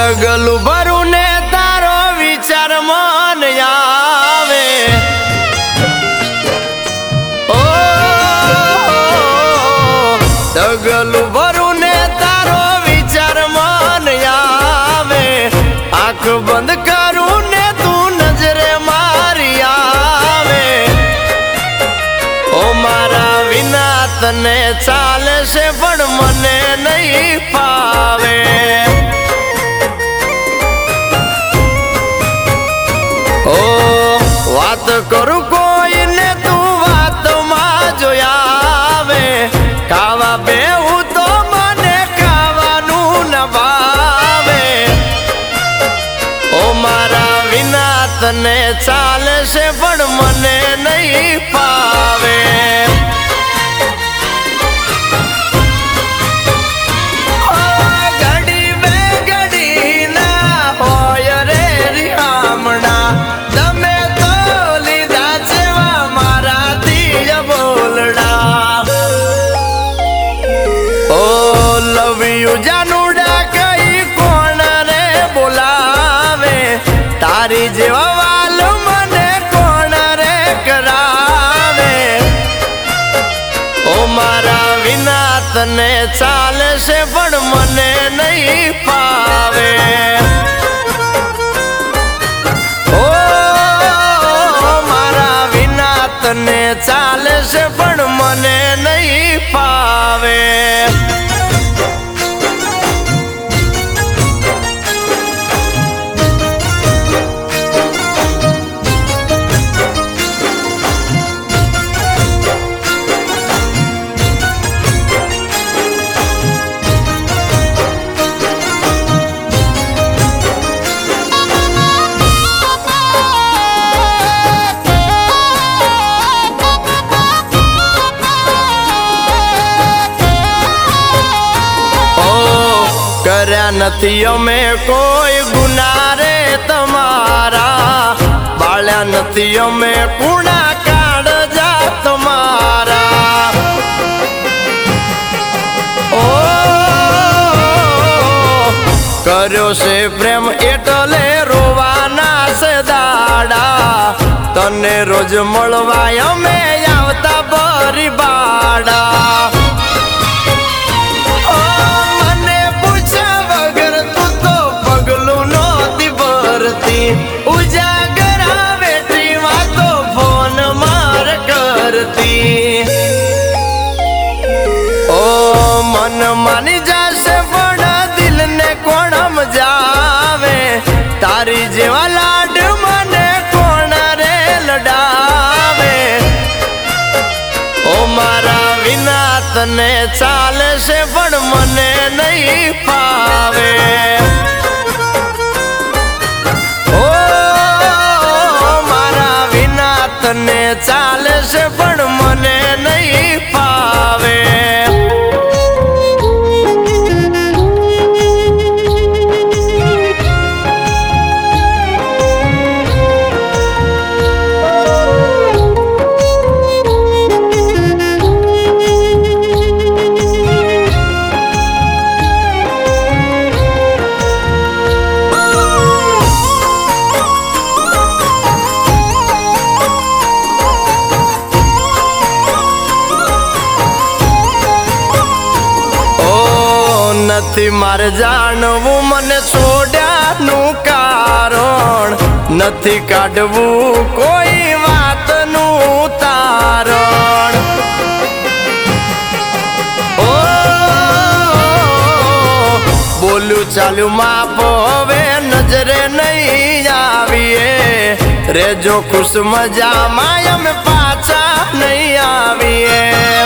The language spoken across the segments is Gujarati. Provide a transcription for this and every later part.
ડગલું ભરું ને તારો વિચાર મન આવે ઓ ડગલું ભરું ને તારો વિચાર મન આવે આંખ બંધ કરું ને તું નજરે મારી આવે ઓ મારા વિના તને ચાલે છે પણ મને નહીં ફાવે વાત કરું કોઈને તું વાતમાં જોયા આવે ખાવા બેહું તો મને ખાવાનું ન ભાવે ઓ મારા વિના તને ચાલે છે પણ મને નહીં ફાવે ઘડી બે ઘડી ના હોય રે રિહામણા જાનુડા કઈ કોણ રે બોલાવે તારી જેવા વાલ મને કોણ રે કરાવે ઓ મારા વિના તને ચાલે છે પણ મને નહીં ફાવે ઓ મારા વિના તને ચાલે છે પણ મને નહીં ફાવે કર્યા નથી અમે કોઈ ગુના રે તમારા બાળ્યા નથી અમે કુણા કાળજા તમારા ઓ કર્યો છે પ્રેમ એટલે રોવાના છે દાડા તને રોજ મળવા અમે આવતા ભરી બાડા ઉજાગરા બેઠી વાતો ફોન માર કરતી ઓ મન માની જશે પણ દિલ ને કોણ મજાવે તારી જેવા લાડ મને કોણ રે લડાવે ઓ મારા વિના તને ચાલે છે પણ મને નહીં ફાવે તને ચાલે છે પણ મને નહીં ફાવે નથી મારે જાણવું મને છોડ્યાનું કારણ નથી કાઢવું કોઈ વાતનું તારણ ઓ બોલ્યું ચાલ્યું માપ હવે નજરે નહીં આવીએ રેજો ખુશ મજામાં અમે પાછા નહીં આવીએ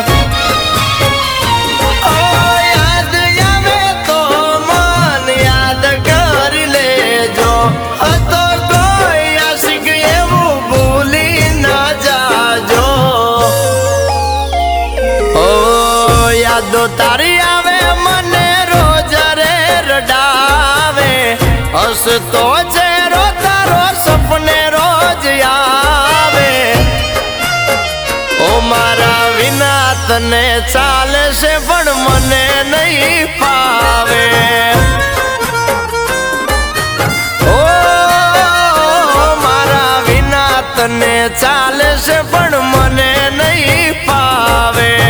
તારી આવે મને રોજ રે રડાવે હસતો ચહેરો તારો સપને રોજ આવે ઓ મારા વિના તને ચાલે છે પણ મને નહીં ફાવે તને ચાલે છે પણ મને નહીં ફાવે.